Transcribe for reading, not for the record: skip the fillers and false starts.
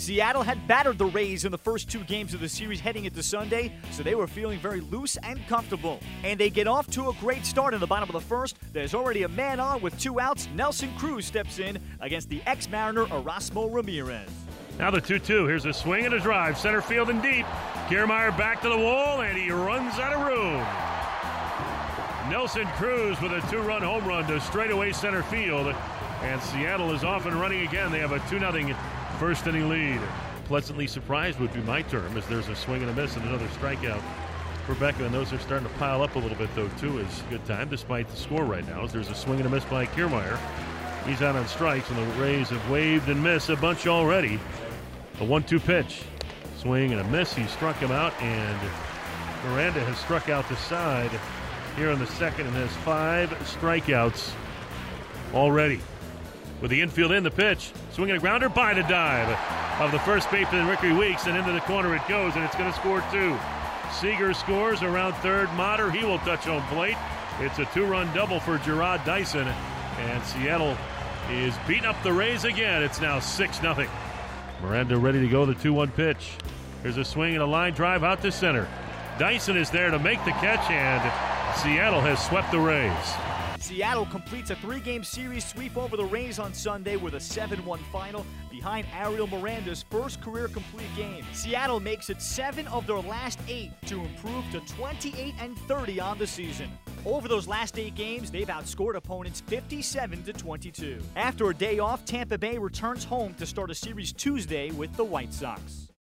Seattle had battered the Rays in the first 2 games of the series heading into Sunday, so they were feeling very loose and comfortable. And they get off to a great start in the bottom of the first. There's already a man on with 2 outs. Nelson Cruz steps in against the ex-Mariner Erasmo Ramirez. Now the 2-2. Here's a swing and a drive. Center field and deep. Kiermaier back to the wall, and he runs out of room. Nelson Cruz with a 2-run home run to straightaway center field. And Seattle is off and running again. They have a 2-0 first inning lead. Pleasantly surprised would be my term, as there's a swing and a miss and another strikeout for Beckham. And those are starting to pile up a little bit, though, too. Is a good time, despite the score right now, as there's a swing and a miss by Kiermaier. He's out on strikes, and the Rays have waved and missed a bunch already. A 1-2 pitch. Swing and a miss. He struck him out, and Miranda has struck out the side here in the second and has 5 strikeouts already. With the infield in, the pitch. Swinging a grounder by the dive of the first baseman, Ricky Weeks, and into the corner it goes, and it's going to score 2. Seager scores around third. Motter, he will touch home plate. It's a 2-run double for Jarrod Dyson, and Seattle is beating up the Rays again. It's now 6-0. Miranda ready to go, the 2-1 pitch. Here's a swing and a line drive out to center. Dyson is there to make the catch, and Seattle has swept the Rays. Seattle completes a 3-game series sweep over the Rays on Sunday with a 7-1 final behind Ariel Miranda's first career complete game. Seattle makes it 7 of their last 8 to improve to 28-30 on the season. Over those last 8 games, they've outscored opponents 57-22. After a day off, Tampa Bay returns home to start a series Tuesday with the White Sox.